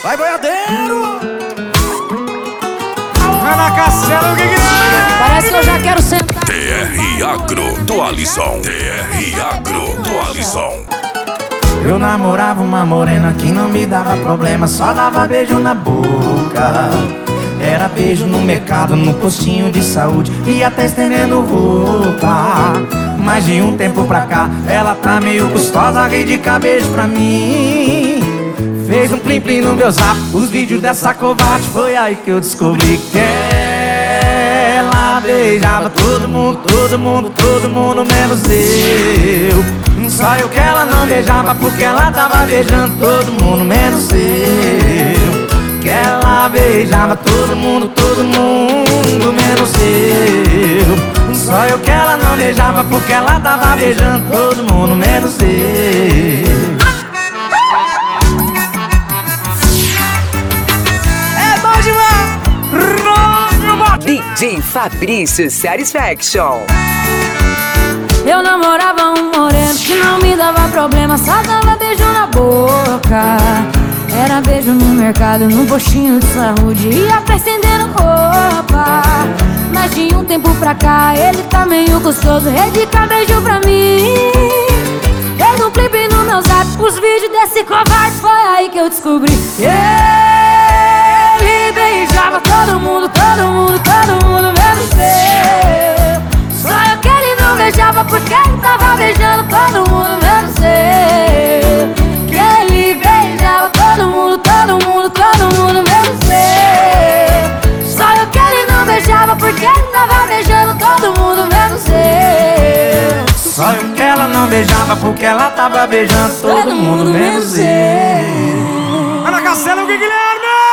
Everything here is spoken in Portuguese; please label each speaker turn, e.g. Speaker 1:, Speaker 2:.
Speaker 1: Vai, boiadeiro!
Speaker 2: Ana Castela, o que é?
Speaker 3: Parece que eu já quero sentar.
Speaker 4: TR Agro do Alisson. TR Agro do Alisson.
Speaker 1: Eu namorava uma morena que não me dava problema, só dava beijo na boca. Era beijo no mercado, no postinho de saúde e até estendendo roupa. Mas de um tempo pra cá, ela tá meio gostosa, ri de cabeça pra mim. Fez um plim-plim no meu zap, os vídeos dessa covarde. Foi aí que eu descobri que ela beijava todo mundo, todo mundo, todo mundo, menos eu. Só eu que ela não beijava, porque ela tava beijando todo mundo, menos eu. Que ela beijava todo mundo, menos eu. Só eu que ela não beijava, porque ela tava beijando todo mundo, menos eu.
Speaker 5: DJ Fabrício Satisfaction.
Speaker 3: Eu namorava um moreno que não me dava problema, só dava beijo na boca. Era beijo no mercado, no postinho de saúde e até estendendo roupa. Mas de um tempo pra cá, ele tá meio gostoso, dedica beijo pra mim. Fez um clipe no meu zap, os vídeos desse covarde. Foi aí que eu descobri que ele beijava todo mundo, todo mundo, todo mundo, menos eu. Só eu que ele não beijava, porque ele tava beijando todo mundo, menos eu. Que ele beijava todo mundo, todo mundo, todo mundo, menos eu. Só eu que ele não beijava, porque ele tava beijando todo mundo, menos eu.
Speaker 1: Só eu que ela não beijava, porque ela tava beijando todo mundo, menos eu.
Speaker 2: Ana Castela, o que, Guilherme?